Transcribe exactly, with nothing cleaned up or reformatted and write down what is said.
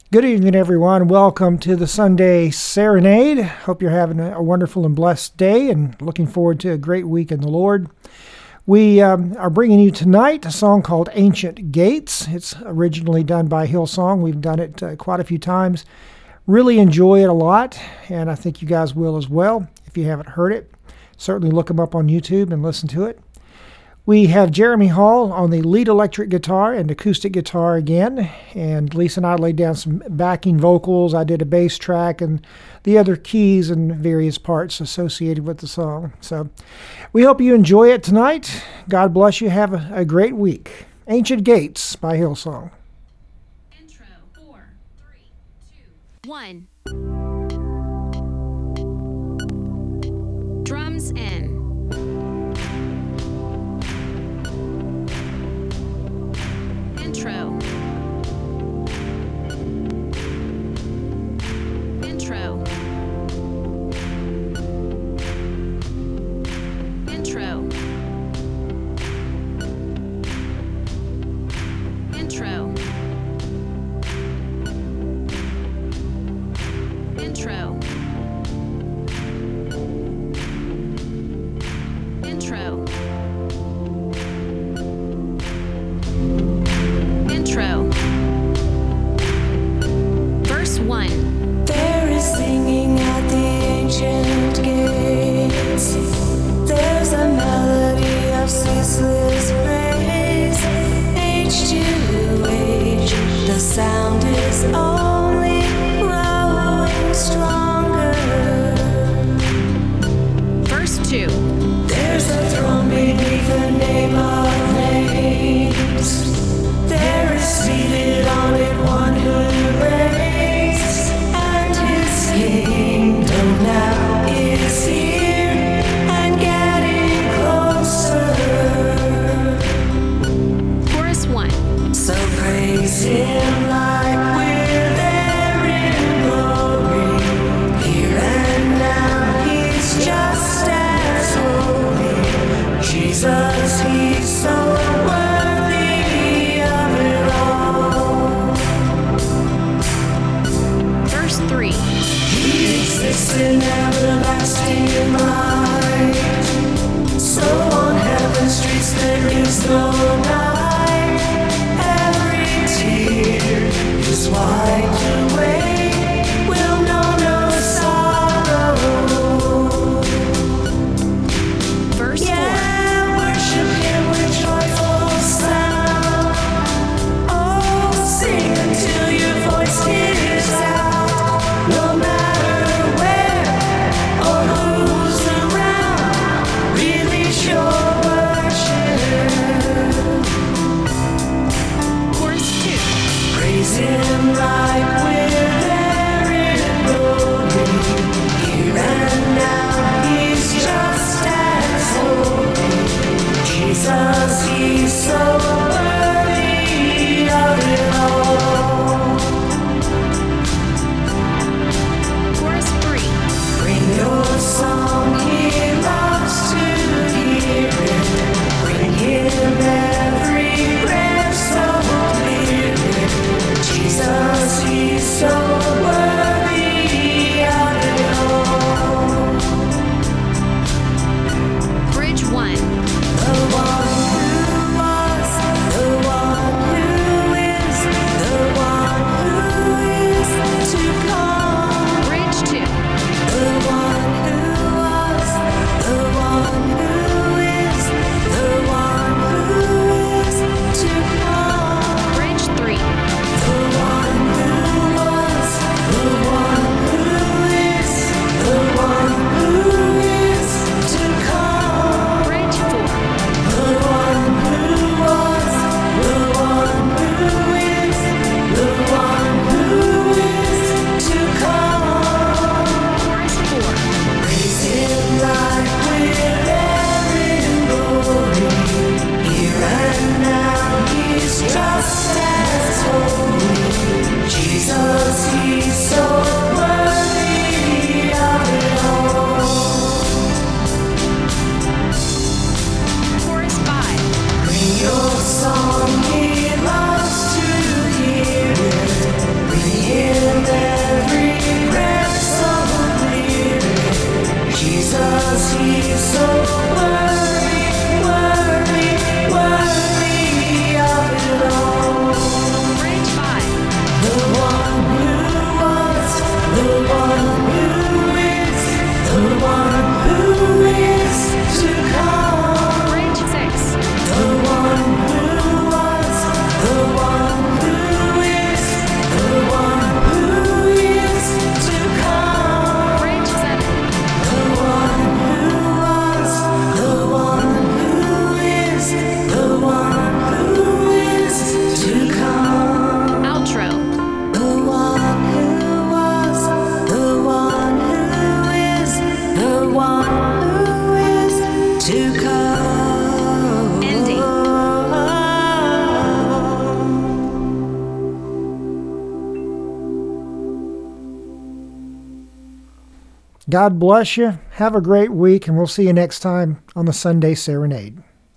Good evening, everyone. Welcome to the Sunday Serenade. Hope you're having a wonderful and blessed day and looking forward to a great week in the Lord. We um, are bringing you tonight a song called Ancient Gates. It's originally done by Hillsong. We've done it uh, quite a few times. Really enjoy it a lot, and I think you guys will as well. If you haven't heard it, certainly look them up on YouTube and listen to it. We have Jeremy Hall on the lead electric guitar and acoustic guitar again, and Lisa and I laid down some backing vocals. I did a bass track and the other keys and various parts associated with the song. So we hope you enjoy it tonight. God bless you. Have a, a great week. Ancient Gates by Hillsong. Intro, four, three, two, one. Drums in. Intro. Intro. Intro. Intro. Intro. Intro. Intro. Verse one. There is singing at the ancient gates. There's a melody of ceaseless praise. Age to age, the sound is only growing stronger. Verse two. There's a throne beneath the name of names. There is seated on it one who reigns, and his kingdom now is here and getting closer. Chorus one. So praise him like we're there in glory. Here and now he's just as holy. Jesus, he's so worthy of it all. Verse three. He exists in everlasting light. So on heaven's streets there is no night. Every tear is wiped away. Will know no sorrow. Verse Yeah, worship him with joyful sound. Oh, sing until your voice tears out. No matter where or who's around, release your worship. four. Chorus two. Praise him like we're there in glory. Here and now he's just as holy. Jesus, he's so worthy of it all. Chorus three. Bring your song, he loves to hear it. Bring him every prayer so clear it. Jesus, God bless you. Have a great week, and we'll see you next time on the Sunday Serenade.